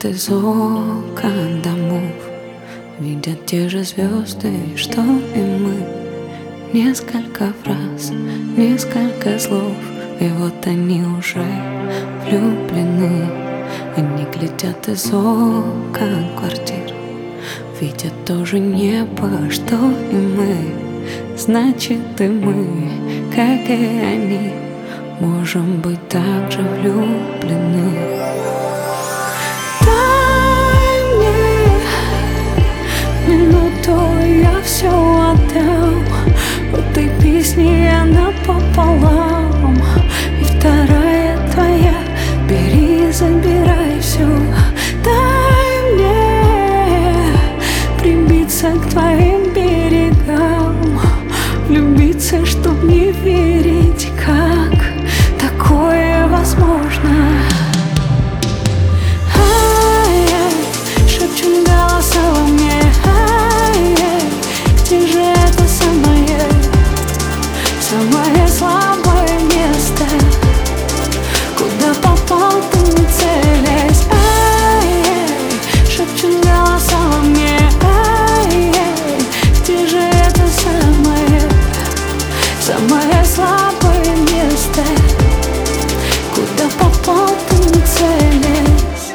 глядят из окон домов, видят те же звезды, что и мы. Несколько фраз, несколько слов, и вот они уже влюблены. Они глядят из окон квартир, видят тоже небо, что и мы. Значит, и мы, как и они, можем быть так же влюблены. Дай мне минуту, я все отдам. В этой песне я напополам, и вторая твоя, бери, забирай все. Дай мне прибиться к твоим берегам, влюбиться, чтоб не верить, как такое возможно. Ай-яй, шепчут голоса во мне. Ай-яй, где же это самое слабое место, куда попал ты, не целясь? Ай-яй, шепчут голоса во мне. Ай-яй, где же это самое слабое место, куда попал ты, не целясь?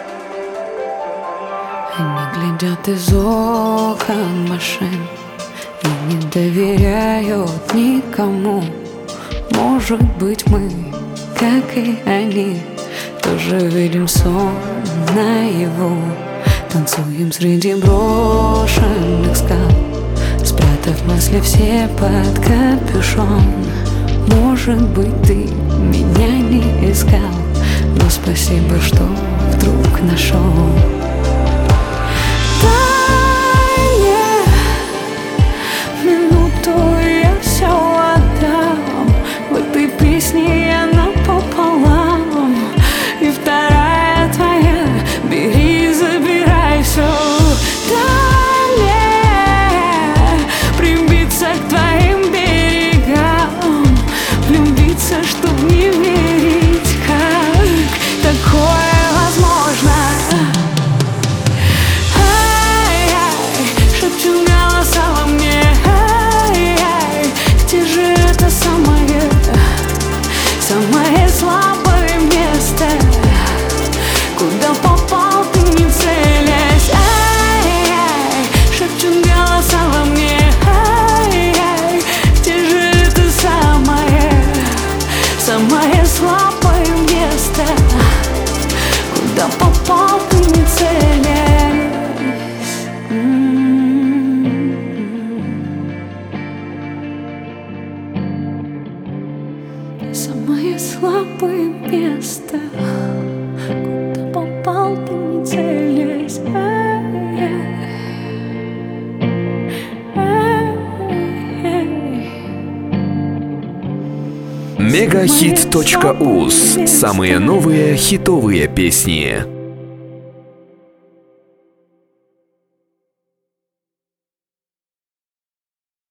Они глядят из окон машин и не доверяют никому. Может быть, мы, как и они, тоже видим сон наяву. Танцуем среди брошенных скал, спрятав мысли все под капюшон. Может быть, ты меня не искал, но спасибо, что вдруг нашел. Дай мне минуту, я все отдам. В этой песне я напополам, и вторая твоя, бери, забирай все. Дай мне прибиться к твоим берегам, влюбиться, чтоб не верить, как такое возможно. Ай-яй, шепчут голоса во мне. Ай-яй, где же это самое слабое место, куда попал ты, не целясь? Ай-яй, шепчут голоса во мне. Ай-яй, где же это самое слабое место, куда попал ты, не целясь? Самое слабое место, куда попал ты, не целясь? Мегахит.уз. Самые новые хитовые песни.